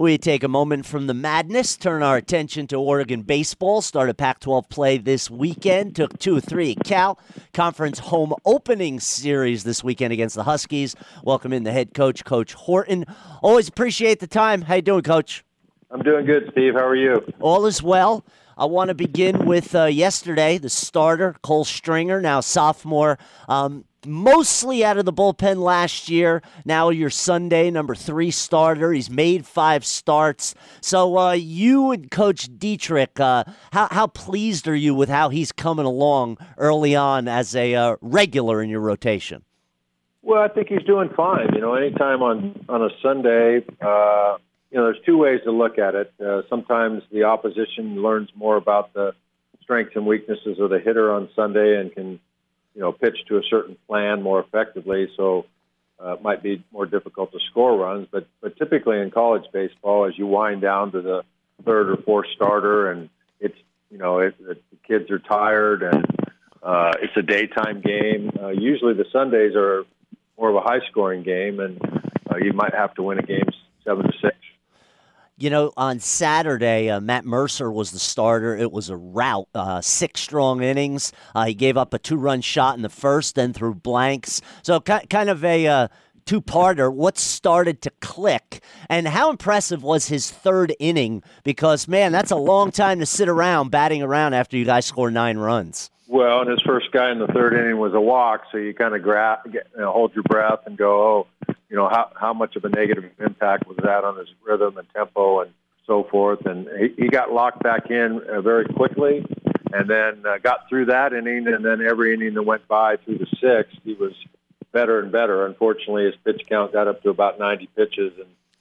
We take a moment from the madness, turn our attention to Oregon baseball. Started Pac-12 play this weekend. Took 2-3 at Cal. Conference home opening series this weekend against the Huskies. Welcome in the head coach, Coach Horton. Always appreciate the time. How you doing, Coach? I'm doing good, Steve. How are you? All is well. I want to begin with yesterday, the starter, Cole Stringer, now sophomore. Mostly out of the bullpen last year. Now your Sunday number 3 starter. He's made 5 starts. So you and Coach Dietrich, how pleased are you with how he's coming along early on as a regular in your rotation? Well, I think he's doing fine. Anytime on a Sunday, there's 2 ways to look at it. Sometimes the opposition learns more about the strengths and weaknesses of the hitter on Sunday and can pitch to a certain plan more effectively, so it might be more difficult to score runs. But typically in college baseball, as you wind down to the 3rd or 4th starter, and it's the kids are tired and it's a daytime game. Usually the Sundays are more of a high-scoring game, and you might have to win a game 7-6. On Saturday, Matt Mercer was the starter. It was a rout, 6 strong innings. He gave up a 2-run shot in the first, then threw blanks. So kind of a two-parter. What started to click, and how impressive was his 3rd inning? Because, man, that's a long time to sit around batting around after you guys score 9 runs. Well, and his first guy in the 3rd inning was a walk, so you kind of hold your breath and go, how much of a negative impact was that on his rhythm and tempo and so forth. And he got locked back in very quickly, and then got through that inning, and then every inning that went by through the 6th, he was better and better. Unfortunately, his pitch count got up to about 90 pitches,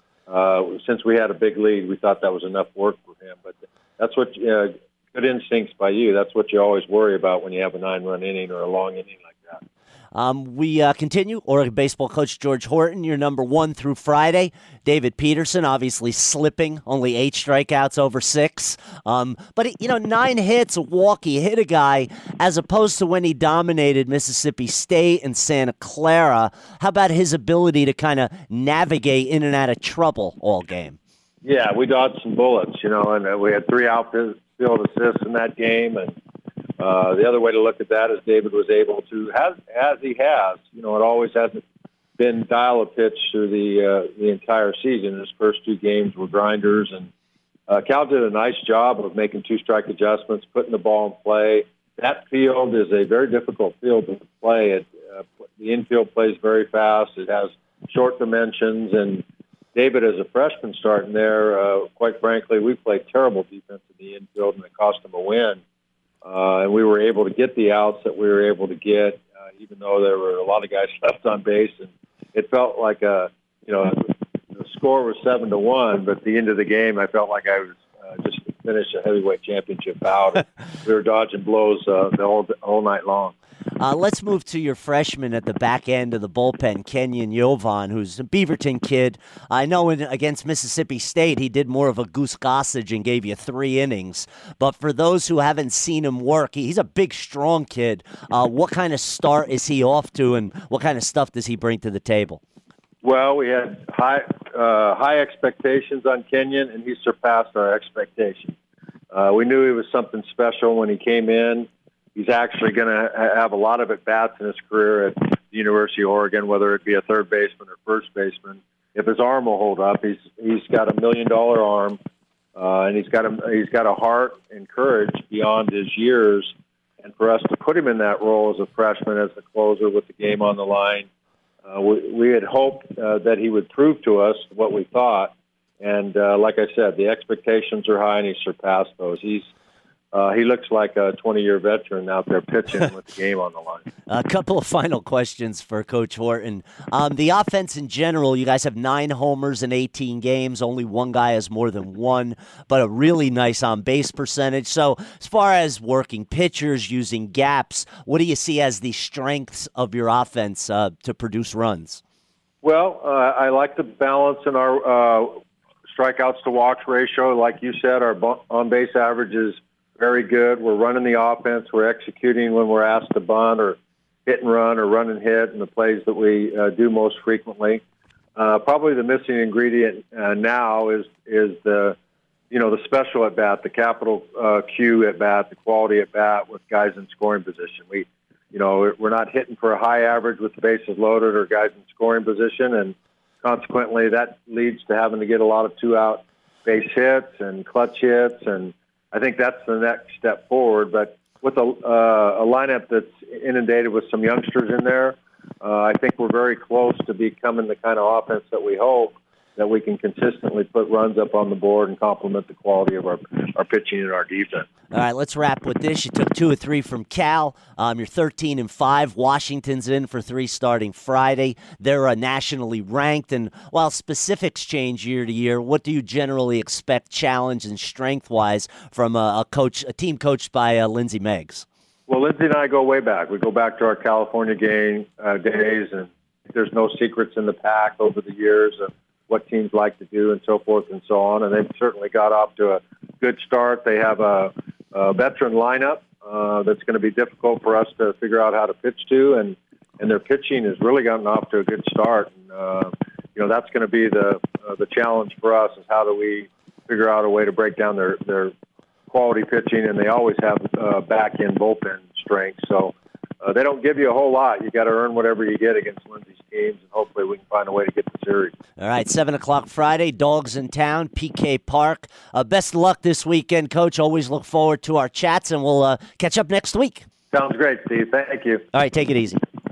and since we had a big lead, we thought that was enough work for him. But that's what good instincts by you. That's what you always worry about when you have a 9-run inning or a long inning like that. We continue. Oregon baseball coach George Horton, your number 1 through Friday. David Peterson, obviously slipping, only 8 strikeouts over 6. But 9 hits, a walk. He hit a guy as opposed to when he dominated Mississippi State and Santa Clara. How about his ability to kind of navigate in and out of trouble all game? Yeah, we dodged some bullets, and we had 3 outfield assists in that game, and the other way to look at that is David was able to, as he has, it always hasn't been dial a pitch through the entire season. His first 2 games were grinders, and Cal did a nice job of making 2-strike adjustments, putting the ball in play. That field is a very difficult field to play. The infield plays very fast. It has short dimensions, and David, as a freshman starting there, quite frankly, we played terrible defense in the infield, and it cost him a win. And we were able to get the outs that we were able to get, even though there were a lot of guys left on base. And it felt like the score was 7-1, but at the end of the game, I felt like I was just finished a heavyweight championship bout. We were dodging blows the whole night long. Let's move to your freshman at the back end of the bullpen, Kenyon Yovan, who's a Beaverton kid. I know against Mississippi State, he did more of a Goose Gossage and gave you 3 innings. But for those who haven't seen him work, he's a big, strong kid. What kind of start is he off to, and what kind of stuff does he bring to the table? Well, we had high expectations on Kenyon, and he surpassed our expectations. We knew he was something special when he came in. He's actually going to have a lot of at-bats in his career at the University of Oregon, whether it be a third baseman or first baseman. If his arm will hold up, he's got $1 million arm, and he's got a heart and courage beyond his years. And for us to put him in that role as a freshman, as the closer with the game on the line, we had hoped that he would prove to us what we thought. And like I said, the expectations are high, and he surpassed those. He looks like a 20-year veteran out there pitching with the game on the line. A couple of final questions for Coach Horton. The offense in general, you guys have 9 homers in 18 games. Only 1 guy has more than 1, but a really nice on-base percentage. So as far as working pitchers, using gaps, what do you see as the strengths of your offense to produce runs? Well, I like the balance in our strikeouts to walks ratio. Like you said, our on-base average is very good. We're running the offense. We're executing when we're asked to bunt or hit and run or run and hit in the plays that we do most frequently. Probably the missing ingredient now is the the special at bat, the capital Q at bat, the quality at bat with guys in scoring position. We're not hitting for a high average with the bases loaded or guys in scoring position, and consequently that leads to having to get a lot of 2-out base hits and clutch hits, and I think that's the next step forward. But with a lineup that's inundated with some youngsters in there, I think we're very close to becoming the kind of offense that we hope, that we can consistently put runs up on the board and complement the quality of our pitching and our defense. All right, let's wrap with this. You took 2 of 3 from Cal. You're 13-5. Washington's in for 3 starting Friday. They're nationally ranked, and while specifics change year to year, what do you generally expect challenge and strength-wise from a team coached by Lindsey Meggs? Well, Lindsey and I go way back. We go back to our California days, and there's no secrets in the pack over the years of what teams like to do and so forth and so on. And they've certainly got off to a good start. They have a veteran lineup that's going to be difficult for us to figure out how to pitch to, and their pitching has really gotten off to a good start. And, that's going to be the challenge for us, is how do we figure out a way to break down their quality pitching, and they always have back-end bullpen strength. So they don't give you a whole lot. You got to earn whatever you get against Lindsey's teams, and hopefully we can find a way to get the series. All right, 7 o'clock Friday, Dogs in town, PK Park. Best of luck this weekend, Coach. Always look forward to our chats, and we'll catch up next week. Sounds great, Steve. Thank you. All right, take it easy.